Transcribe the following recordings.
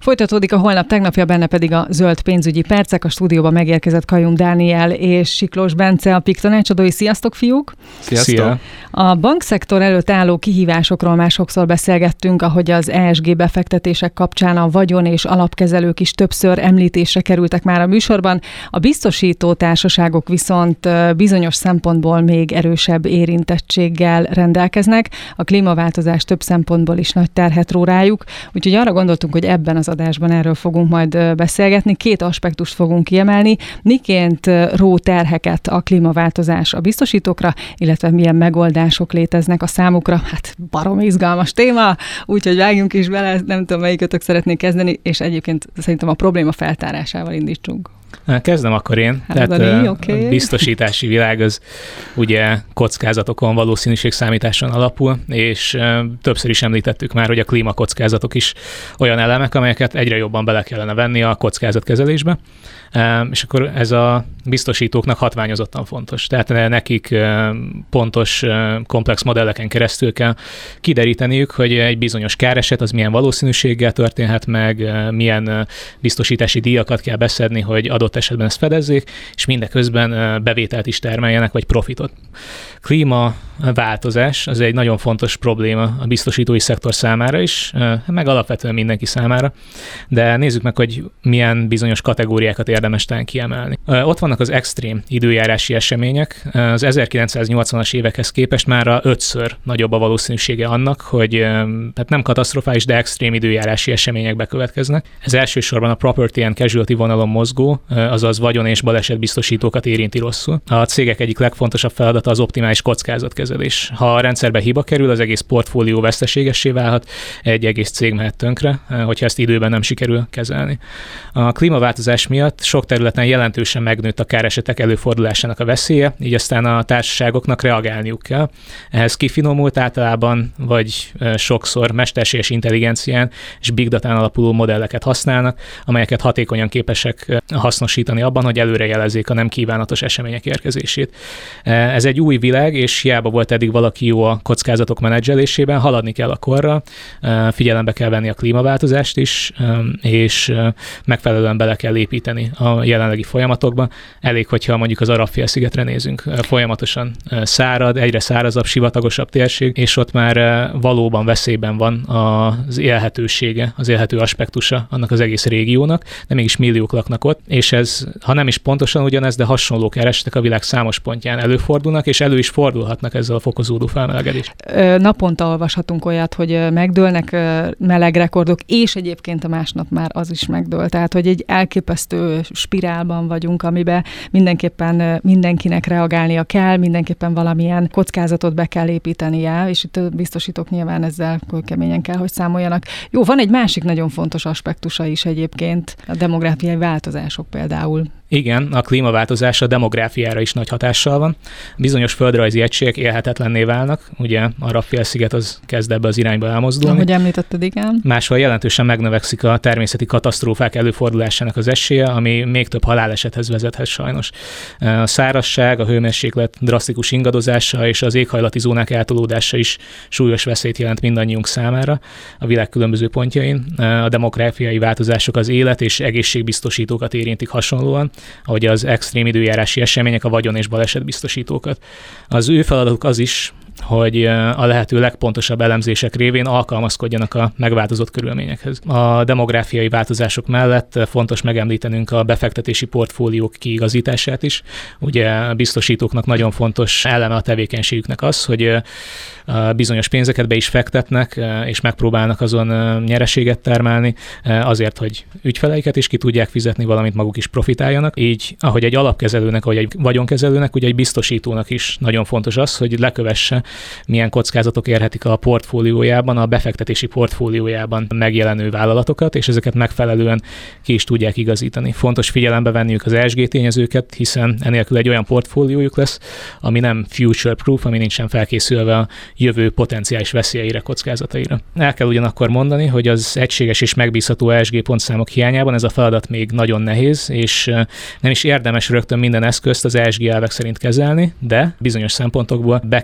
Folytatódik a Holnap tegnapja, benne pedig a zöld pénzügyi percek. A stúdióban megérkezett Kajum Dániel és Siklós Bence, a PIK tanácsadói. Sziasztok, fiúk! Sziasztok! Szia. A bankszektor előtt álló kihívásokról már sokszor beszélgettünk, ahogy az ESG befektetések kapcsán a vagyon és alapkezelők is többször említésre kerültek már a műsorban. A biztosító társaságok viszont bizonyos szempontból még erősebb érintettséggel rendelkeznek. A klímaváltozás több szempontból is nagy terhet ró rájuk, úgyhogy arra gondoltunk, hogy ebben az adásban erről fogunk majd beszélgetni. Két aspektust fogunk kiemelni. Miként ró terheket a klímaváltozás a biztosítókra, illetve milyen megoldások léteznek a számukra. Hát baromi izgalmas téma, úgyhogy vágjunk is bele, nem tudom, melyikötök szeretnék kezdeni, és egyébként szerintem a probléma feltárásával indítsunk. Kezdem akkor én. Tehát a biztosítási világ az ugye kockázatokon, valószínűségszámításon alapul, és többször is említettük már, hogy a klímakockázatok is olyan elemek, amelyeket egyre jobban bele kellene venni a kockázatkezelésbe. És akkor ez a biztosítóknak hatványozottan fontos. Tehát nekik pontos, komplex modelleken keresztül kell kideríteniük, hogy egy bizonyos káreset az milyen valószínűséggel történhet meg, milyen biztosítási díjakat kell beszedni, hogy adott esetben ezt fedezzék, és mindeközben bevételt is termeljenek, vagy profitot. Klímaváltozás az egy nagyon fontos probléma a biztosítói szektor számára is, meg alapvetően mindenki számára, de nézzük meg, hogy milyen bizonyos kategóriákat érdemes talán kiemelni. Ott vannak az extrém időjárási események. Az 1980-as évekhez képest már 5-ször nagyobb a valószínűsége annak, hogy hát nem katasztrofális, de extrém időjárási események bekövetkeznek. Ez elsősorban a property and casualty vonalon mozgó, azaz vagyon- és balesetbiztosítókat érinti rosszul. A cégek egyik legfontosabb feladata az optimális kockázatkezelés. Ha a rendszerbe hiba kerül, az egész portfólió veszteségessé válhat, egy egész cég mehet tönkre, hogyha ezt időben nem sikerül kezelni. A klímaváltozás miatt sok területen jelentősen megnőtt a káresetek előfordulásának a veszélye, így aztán a társaságoknak reagálniuk kell. Ehhez kifinomult általában, vagy sokszor mesterséges intelligencián és big datán alapuló modelleket használnak, amelyeket hatékonyan képesek hasznosítani abban, hogy előrejelezzék a nem kívánatos események érkezését. Ez egy új világ, és hiába volt eddig valaki jó a kockázatok menedzselésében, haladni kell a korra, figyelembe kell venni a klímaváltozást is, és megfelelően bele kell építeni a jelenlegi folyamatokban. Elég, hogyha mondjuk az Arab-félszigetre nézünk. Folyamatosan szárad, egyre szárazabb, sivatagosabb térség, és ott már valóban veszélyben van az élhetősége, az élhető aspektusa annak az egész régiónak, de mégis milliók laknak ott, és ez, ha nem is pontosan ugyanez, de hasonló keresetek a világ számos pontján előfordulnak, és elő is fordulhatnak ezzel a fokozódó felmelegedés. Naponta olvashatunk olyat, hogy megdőlnek melegrekordok, és egyébként a másnap már az is megdől. Tehát, hogy egy elképesztő spirálban vagyunk, amiben mindenképpen mindenkinek reagálnia kell, mindenképpen valamilyen kockázatot be kell építenie, és itt a biztosítók nyilván ezzel keményen kell, hogy számoljanak. Jó, van egy másik nagyon fontos aspektusa is egyébként, a demográfiai változások például. Igen, a klímaváltozás a demográfiára is nagy hatással van. Bizonyos földrajzi egységek élhetetlenné válnak, ugye Arab-félsziget az kezd ebbe az irányba elmozdulni. Ahogy említetted, igen. Máshol jelentősen megnövekszik a természeti katasztrófák előfordulásának az esélye, ami még több halálesethez vezethet sajnos. A szárazság, a hőmérséklet drasztikus ingadozása és az éghajlati zónák eltolódása is súlyos veszélyt jelent mindannyiunk számára a világ különböző pontjain. A demográfiai változások az élet- és egészségbiztosítókat érintik hasonlóan, ahogy az extrém időjárási események a vagyon- és balesetbiztosítókat. Az ő feladatuk az is, hogy a lehető legpontosabb elemzések révén alkalmazkodjanak a megváltozott körülményekhez. A demográfiai változások mellett fontos megemlítenünk a befektetési portfóliók kiigazítását is. Ugye a biztosítóknak nagyon fontos eleme a tevékenységüknek az, hogy bizonyos pénzeket be is fektetnek, és megpróbálnak azon nyereséget termelni azért, hogy ügyfeleiket is ki tudják fizetni, valamint maguk is profitáljanak. Így, ahogy egy alapkezelőnek, vagy egy vagyonkezelőnek, ugye egy biztosítónak is nagyon fontos az, hogy lekövesse, milyen kockázatok érhetik a portfóliójában, a befektetési portfóliójában megjelenő vállalatokat, és ezeket megfelelően ki is tudják igazítani. Fontos figyelembe venniük az ESG tényezőket, hiszen enélkül egy olyan portfóliójuk lesz, ami nem future-proof, ami nincsen felkészülve a jövő potenciális veszélyeire, kockázataira. El kell ugyanakkor mondani, hogy az egységes és megbízható ESG pontszámok hiányában ez a feladat még nagyon nehéz, és nem is érdemes rögtön minden eszközt az ESG elvek szerint kezelni, de bizonyos szempontokból be kell építeni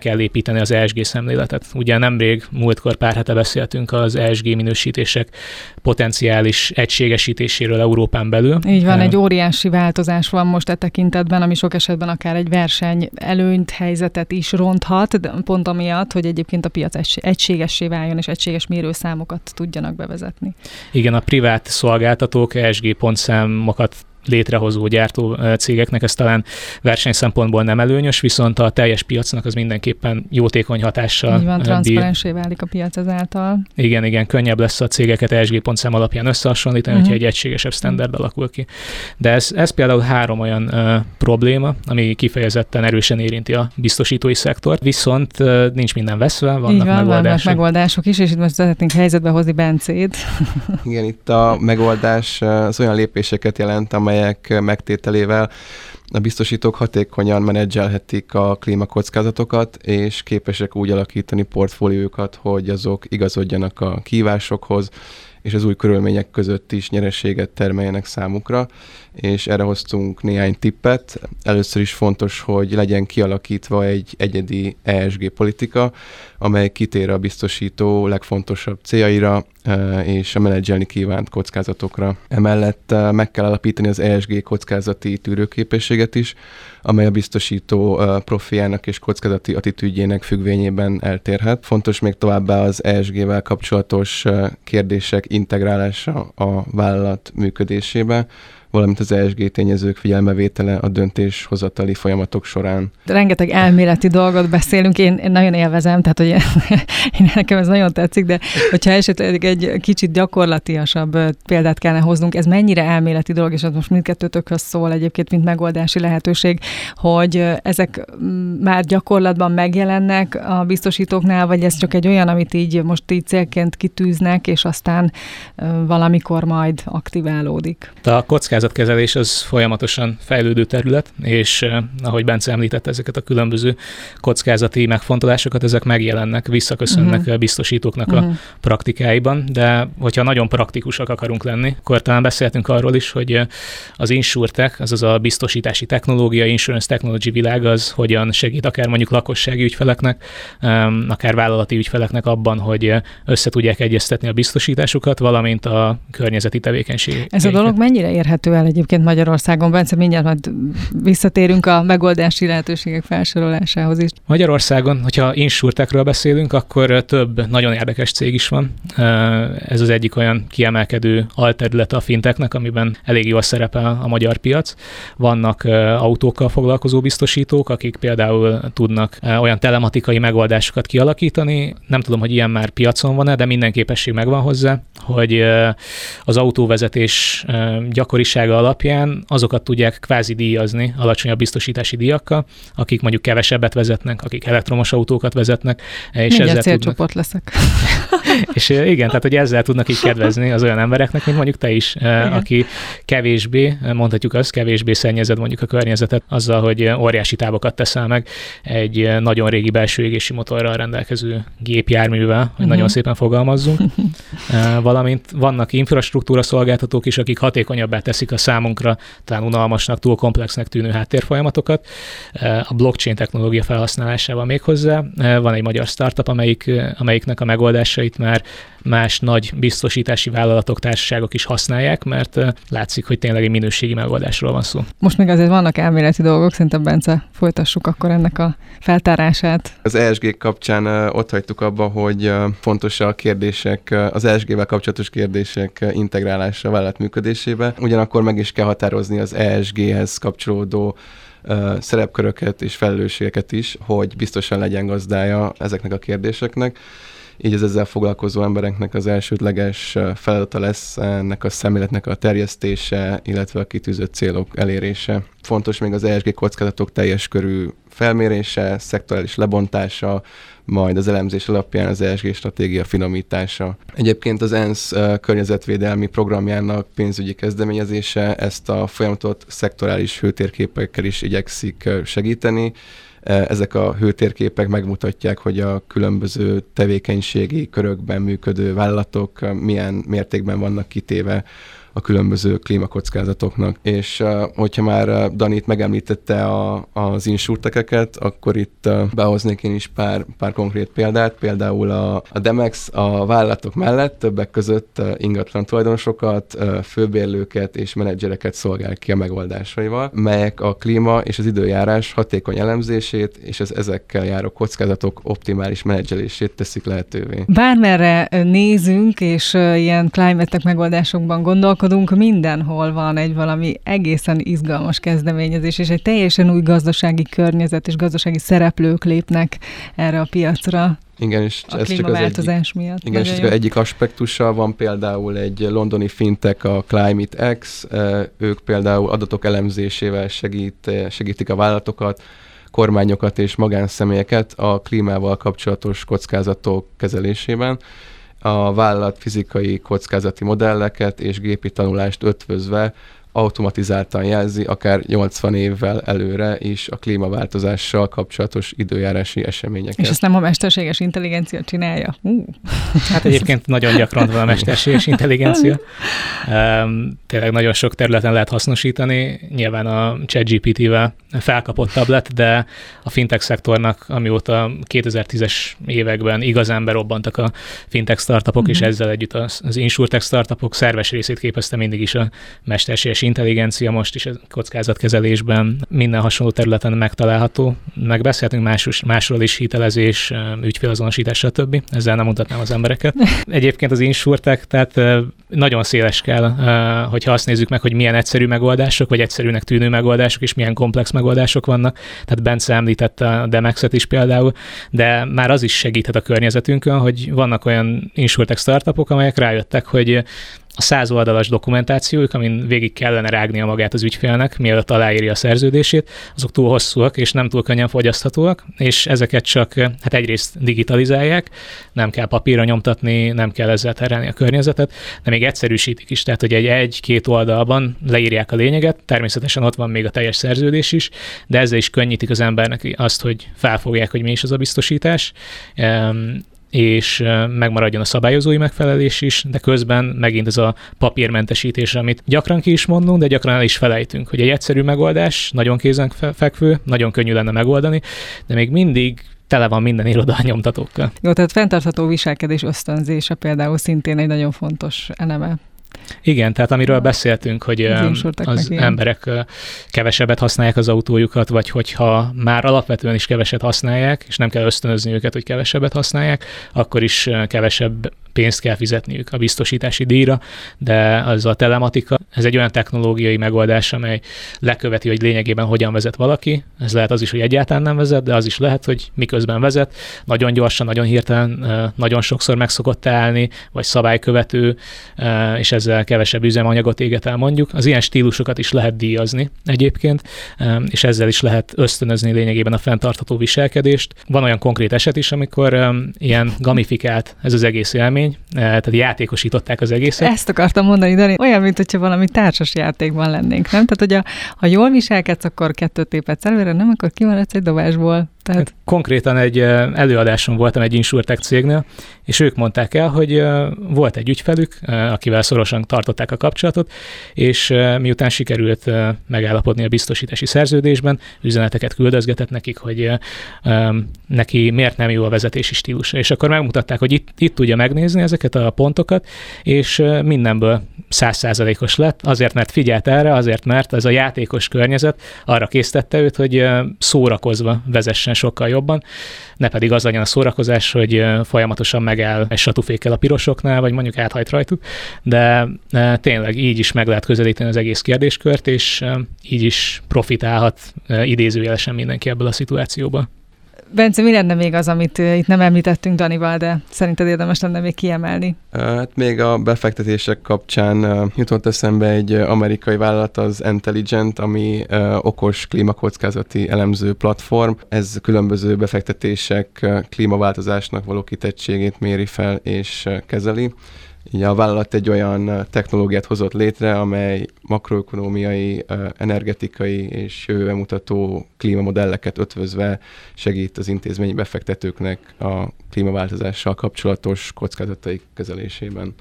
erősíteni az ESG szemléletet. Ugye nemrég, múltkor pár hete beszéltünk az ESG minősítések potenciális egységesítéséről Európán belül. Így van, egy óriási változás van most e tekintetben, ami sok esetben akár egy verseny előnyt, helyzetet is ronthat, de pont amiatt, hogy egyébként a piac egységessé váljon, és egységes mérőszámokat tudjanak bevezetni. Igen, a privát szolgáltatók ESG pontszámokat létrehozó gyártó cégeknek ez talán verseny szempontból nem előnyös, viszont a teljes piacnak az mindenképpen jótékony hatással. Így van, transzparensé válik a piac ezáltal. Igen, könnyebb lesz a cégeket ESG pontszám alapján összehasonlítani, hogyha egy egységesebb standard alakul ki. De ez például 3 olyan probléma, ami kifejezetten erősen érinti a biztosítói szektort, viszont nincs minden veszve, vannak megoldások is, és itt most szeretnénk helyzetbe hozni Bencét. Igen, itt a megoldás az olyan lépéseket jelent, amelyek megtételével a biztosítók hatékonyan menedzselhetik a klímakockázatokat, és képesek úgy alakítani portfóliójukat, hogy azok igazodjanak a kihívásokhoz, és az új körülmények között is nyereséget termeljenek számukra, és erre hoztunk néhány tippet. Először is fontos, hogy legyen kialakítva egy egyedi ESG politika, amely kitér a biztosító legfontosabb céljaira és a menedzselni kívánt kockázatokra. Emellett meg kell alapítani az ESG kockázati tűrőképességet is, amely a biztosító profiának és kockázati attitűdjének függvényében eltérhet. Fontos még továbbá az ESG-vel kapcsolatos kérdések integrálása a vállalat működésébe, valamint az ESG tényezők figyelmevétele a döntéshozatali folyamatok során. Rengeteg elméleti dolgot beszélünk, én nagyon élvezem, tehát hogy nekem ez nagyon tetszik, de hogyha esetleg egy kicsit gyakorlatiasabb példát kellene hoznunk, ez mennyire elméleti dolog, és ez most mindkettőtökhöz szól egyébként, mint megoldási lehetőség, hogy ezek már gyakorlatban megjelennek a biztosítóknál, vagy ez csak egy olyan, amit így most így célként kitűznek, és aztán valamikor majd aktiválódik. A kockázatkezelés az folyamatosan fejlődő terület, és ahogy Bence említette, ezeket a különböző kockázati megfontolásokat, ezek megjelennek, visszaköszönnek a biztosítóknak a praktikáiban, de hogyha nagyon praktikusak akarunk lenni, akkor talán beszéltünk arról is, hogy az insurtech, azaz a biztosítási technológia, insurance technology világ az hogyan segít akár mondjuk lakossági ügyfeleknek, akár vállalati ügyfeleknek abban, hogy össze tudják egyeztetni a biztosításukat, valamint a környezeti tevékenységeket. Ez a dolog mennyire érhető el egyébként Magyarországon? Bence, mindjárt majd visszatérünk a megoldási lehetőségek felsorolásához is. Magyarországon, hogyha insurtechről beszélünk, akkor több nagyon érdekes cég is van. Ez az egyik olyan kiemelkedő alterület a fintechnek, amiben elég jól szerepel a magyar piac. Vannak autókkal foglalkozó biztosítók, akik például tudnak olyan telematikai megoldásokat kialakítani. Nem tudom, hogy ilyen már piacon van-e, de minden képesség megvan hozzá, hogy az autóvezetés gyakorisága alapján azokat tudják kvázi díjazni alacsonyabb biztosítási díjakkal, akik mondjuk kevesebbet vezetnek, akik elektromos autókat vezetnek. És ezzel célcsoport leszek. És igen, tehát hogy ezzel tudnak így kedvezni az olyan embereknek, mint mondjuk te is, aki kevésbé, mondhatjuk azt, kevésbé szennyezed mondjuk a környezetet azzal, hogy óriási távokat teszel meg egy nagyon régi belső égési motorral rendelkező gépjárművel, hogy nagyon szépen fogalmazzunk. Valamint vannak infrastruktúra szolgáltatók is, akik hatékonyabbá teszik a számunkra talán unalmasnak, túl komplexnek tűnő háttérfolyamatokat. A blockchain technológia felhasználásával még hozzá. Van egy magyar startup, amelyiknek a megoldásait már más nagy biztosítási vállalatok, társaságok is használják, mert látszik, hogy tényleg egy minőségi megoldásról van szó. Most még azért vannak elméleti dolgok, szerintem Bence, folytassuk akkor ennek a feltárását. Az ESG kapcsán ott hagytuk abba, hogy fontos a kérdések, az ESG-vel kapcsolatos kérdések integrálása a vállalat működésébe. Ugyanakkor meg is kell határozni az ESG-hez kapcsolódó szerepköröket és felelősségeket is, hogy biztosan legyen gazdája ezeknek a kérdéseknek. Így az ezzel foglalkozó embereknek az elsődleges feladata lesz ennek a szemléletnek a terjesztése, illetve a kitűzött célok elérése. Fontos még az ESG kockázatok teljes körű felmérése, szektorális lebontása, majd az elemzés alapján az ESG stratégia finomítása. Egyébként az ENSZ környezetvédelmi programjának pénzügyi kezdeményezése ezt a folyamatot szektorális hőtérképekkel is igyekszik segíteni. Ezek a hőtérképek megmutatják, hogy a különböző tevékenységi körökben működő vállalatok milyen mértékben vannak kitéve a különböző klímakockázatoknak. És hogyha már Danit megemlítette az insurtekeket, akkor itt behoznék én is pár konkrét példát. Például a Demex a vállalatok mellett többek között ingatlan tulajdonosokat, főbérlőket és menedzsereket szolgál ki a megoldásaival, melyek a klíma és az időjárás hatékony elemzését és az ezekkel járó kockázatok optimális menedzselését teszik lehetővé. Bármerre nézünk, és ilyen climate-tech megoldásokban gondolkodunk, mindenhol van egy valami egészen izgalmas kezdeményezés, és egy teljesen új gazdasági környezet és gazdasági szereplők lépnek erre a piacra. Igen, és a ez csak az klímaváltozás miatt. Igen, és ez egyik aspektusa, van például egy londoni fintech, a ClimateX, ők például adatok elemzésével segítik a vállalatokat, kormányokat és magánszemélyeket a klímával kapcsolatos kockázatok kezelésében. A vállalat fizikai kockázati modelleket és gépi tanulást ötvözve automatizáltan jelzi, akár 80 évvel előre is a klímaváltozással kapcsolatos időjárási eseményeket. És ezt nem a mesterséges intelligencia csinálja? Hát egyébként nagyon gyakran van a mesterséges intelligencia. Tényleg nagyon sok területen lehet hasznosítani. Nyilván a ChatGPT-vel felkapottabb lett, de a fintech szektornak, amióta 2010-es években igazán berobbantak a fintech startupok, és ezzel együtt az insurtech startupok szerves részét képezte mindig is a mesterséges intelligencia, most is a kockázatkezelésben minden hasonló területen megtalálható. Megbeszélhetünk másról is, hitelezés, ügyfélazonosítás, stb. Ezzel nem mutatnám az embereket. Egyébként az insurtech, tehát nagyon széles kell, hogyha azt nézzük meg, hogy milyen egyszerű megoldások, vagy egyszerűnek tűnő megoldások, és milyen komplex megoldások vannak. Tehát Bence említette a Demexet is például, de már az is segíthet a környezetünkön, hogy vannak olyan insurtech startupok, amelyek rájöttek, hogy a 100 oldalas dokumentációjuk, amin végig kellene rágnia magát az ügyfélnek, mielőtt aláírja a szerződését, azok túl hosszúak, és nem túl könnyen fogyaszthatóak, és ezeket csak hát egyrészt digitalizálják, nem kell papírra nyomtatni, nem kell ezzel terhelni a környezetet, de még egyszerűsítik is, tehát hogy egy-két oldalban leírják a lényeget, természetesen ott van még a teljes szerződés is, de ezzel is könnyítik az embernek azt, hogy felfogják, hogy mi is az a biztosítás, és megmaradjon a szabályozói megfelelés is, de közben megint ez a papírmentesítés, amit gyakran ki is mondunk, de gyakran el is felejtünk, hogy egy egyszerű megoldás, nagyon kézenfekvő, nagyon könnyű lenne megoldani, de még mindig tele van minden iroda nyomtatókkal. Jó, tehát fenntartható viselkedés ösztönzése például szintén egy nagyon fontos eleme. Igen, tehát amiről beszéltünk, hogy az emberek kevesebbet használják az autójukat, vagy hogyha már alapvetően is keveset használják, és nem kell ösztönözni őket, hogy kevesebbet használják, akkor is kevesebb pénzt kell fizetniük a biztosítási díjra, de az a telematika, ez egy olyan technológiai megoldás, amely leköveti, hogy lényegében hogyan vezet valaki. Ez lehet az is, hogy egyáltalán nem vezet, de az is lehet, hogy miközben vezet, nagyon gyorsan, nagyon hirtelen, nagyon sokszor meg szokott állni, vagy szabálykövető, és ezzel kevesebb üzemanyagot éget el mondjuk. Az ilyen stílusokat is lehet díjazni egyébként, és ezzel is lehet ösztönözni lényegében a fenntartható viselkedést. Van olyan konkrét eset is, amikor ilyen gamifikált ez az egész élmény, tehát játékosították az egészet. Ezt akartam mondani, Dani, olyan, mint hogyha valami társas játékban lennénk, nem? Tehát, hogy ha jól viselkedsz, akkor 2 tépedsz előre, nem, akkor kimaradsz egy dobásból. Tehát... Konkrétan egy előadáson voltam egy insurtech cégnél, és ők mondták el, hogy volt egy ügyfelük, akivel szorosan tartották a kapcsolatot, és miután sikerült megállapodni a biztosítási szerződésben, üzeneteket küldözgetett nekik, hogy neki miért nem jó a vezetési stílusa. És akkor megmutatták, hogy itt tudja megnézni ezeket a pontokat, és mindenből 100%-os lett, azért, mert figyelt erre, azért, mert ez a játékos környezet arra késztette őt, hogy szórakozva vezessen sokkal jobban, ne pedig az legyen a szórakozás, hogy folyamatosan megáll egy satúfékkel a pirosoknál, vagy mondjuk áthajt rajtuk, de tényleg így is meg lehet közelíteni az egész kérdéskört, és így is profitálhat idézőjelesen mindenki ebből a szituációból. Bence, mi lenne még az, amit itt nem említettünk Danival, de szerinted érdemes lenne még kiemelni? Hát még a befektetések kapcsán jutott eszembe egy amerikai vállalat, az Intelligent, ami okos klímakockázati elemző platform. Ez különböző befektetések klímaváltozásnak való kitettségét méri fel és kezeli. Így a vállalat egy olyan technológiát hozott létre, amely makroökonómiai, energetikai és jövőbe mutató klímamodelleket ötvözve segít az intézményi befektetőknek a klímaváltozással kapcsolatos kockázataik kezelésében.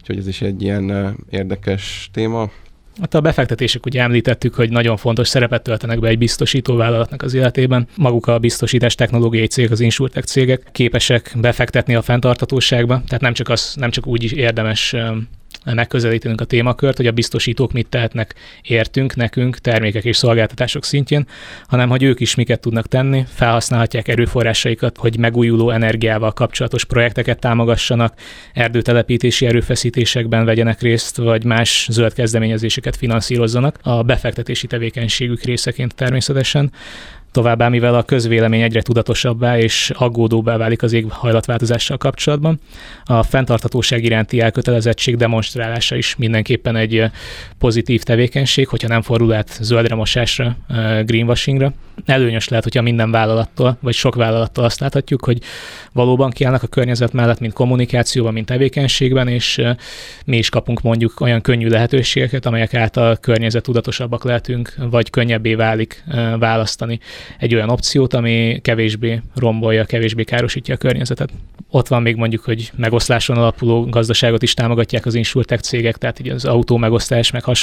úgyhogy ez is egy ilyen érdekes téma. Hát a befektetések, ugye említettük, hogy nagyon fontos szerepet töltenek be egy biztosítóvállalatnak az életében. Maguk a biztosítás technológiai cégek, az insurtech cégek képesek befektetni a fenntarthatóságba, tehát nem csak úgy is érdemes megközelítenünk a témakört, hogy a biztosítók mit tehetnek értünk, nekünk, termékek és szolgáltatások szintjén, hanem hogy ők is miket tudnak tenni, felhasználhatják erőforrásaikat, hogy megújuló energiával kapcsolatos projekteket támogassanak, erdőtelepítési erőfeszítésekben vegyenek részt, vagy más zöld kezdeményezéseket finanszírozzanak a befektetési tevékenységük részeként természetesen. Továbbá, mivel a közvélemény egyre tudatosabbá és aggódóbbá válik az éghajlatváltozással kapcsolatban, a fenntarthatóság iránti elkötelezettség demonstrálása is mindenképpen egy pozitív tevékenység, hogyha nem fordul át zöldre mosásra, greenwashingra. Előnyös lehet, hogyha minden vállalattól, vagy sok vállalattól azt láthatjuk, hogy valóban kiállnak a környezet mellett, mint kommunikációban, mint tevékenységben, és mi is kapunk mondjuk olyan könnyű lehetőségeket, amelyek által környezettudatosabbak lehetünk, vagy könnyebbé válik választani egy olyan opciót, ami kevésbé rombolja, kevésbé károsítja a környezetet. Ott van még mondjuk, hogy megoszláson alapuló gazdaságot is támogatják az insurtech cégek, tehát így az autó megosztás, meg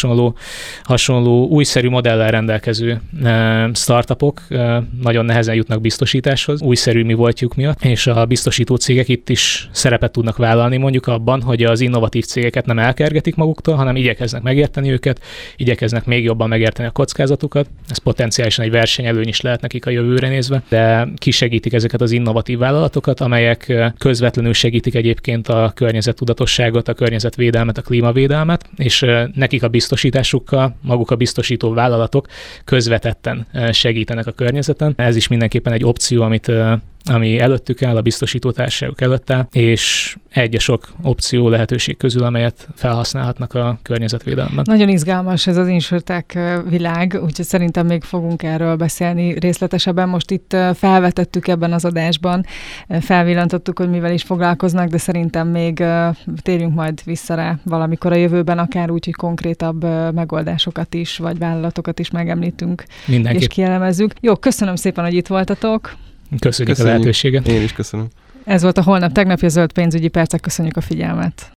hasonló újszerű modellel rendelkező startupok nagyon nehezen jutnak biztosításhoz, újszerű mi voltjuk miatt, és a biztosító cégek itt is szerepet tudnak vállalni mondjuk abban, hogy az innovatív cégeket nem elkergetik maguktól, hanem igyekeznek megérteni őket, igyekeznek még jobban megérteni a kockázatukat. Ez potenciálisan egy versenyelőny is lehet nekik a jövőre nézve, de kisegítik ezeket az innovatív vállalatokat, amelyek közvetlenül segítik egyébként a környezettudatosságot, a környezetvédelmet, a klímavédelmet, és nekik a biztosításukkal maguk a biztosító vállalatok közvetetten segítenek a környezeten. Ez is mindenképpen egy opció, ami előttük áll, a biztosítótársaságok előtt áll, és egy a sok opció lehetőség közül, amelyet felhasználhatnak a környezetvédelemben. Nagyon izgalmas ez az insurtech világ, úgyhogy szerintem még fogunk erről beszélni részletesebben. Most itt felvetettük ebben az adásban, felvillantottuk, hogy mivel is foglalkoznak, de szerintem még térjünk majd vissza rá valamikor a jövőben, akár úgy, hogy konkrétabb megoldásokat is, vagy vállalatokat is megemlítünk, és kielemezzük. Jó, köszönöm szépen, hogy itt voltatok. Köszönjük a lehetőséget. Én is köszönöm. Ez volt a Holnap tegnapi, a Zöld pénzügyi percek. Köszönjük a figyelmet.